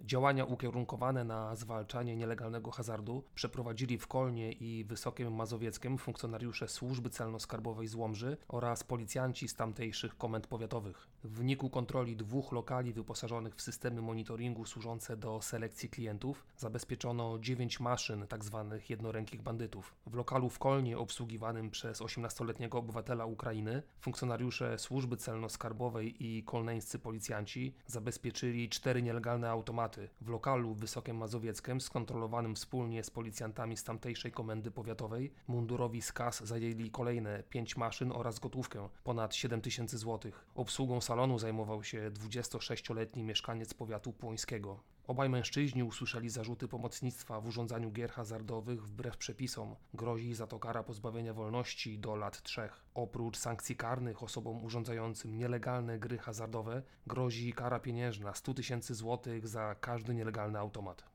Działania ukierunkowane na zwalczanie nielegalnego hazardu przeprowadzili w Kolnie i Wysokiem Mazowieckiem funkcjonariusze Służby Celno-Skarbowej z Łomży oraz policjanci z tamtejszych komend powiatowych. W wyniku kontroli 2 lokali wyposażonych w systemy monitoringu służące do selekcji klientów zabezpieczono 9 maszyn tzw. jednorękich bandytów. W lokalu w Kolnie obsługiwanym przez 18-letniego obywatela Ukrainy funkcjonariusze Służby Celno-Skarbowej i kolneńscy policjanci zabezpieczyli 4 nielegalne automaty. W lokalu w Wysokiem Mazowieckiem, skontrolowanym wspólnie z policjantami z tamtejszej komendy powiatowej, mundurowi z KAS zajęli kolejne 5 maszyn oraz gotówkę, ponad 7 000 złotych. Obsługą salonu zajmował się 26-letni mieszkaniec powiatu płońskiego. Obaj mężczyźni usłyszeli zarzuty pomocnictwa w urządzaniu gier hazardowych wbrew przepisom. Grozi za to kara pozbawienia wolności do lat 3. Oprócz sankcji karnych osobom urządzającym nielegalne gry hazardowe grozi kara pieniężna 100 000 złotych za każdy nielegalny automat.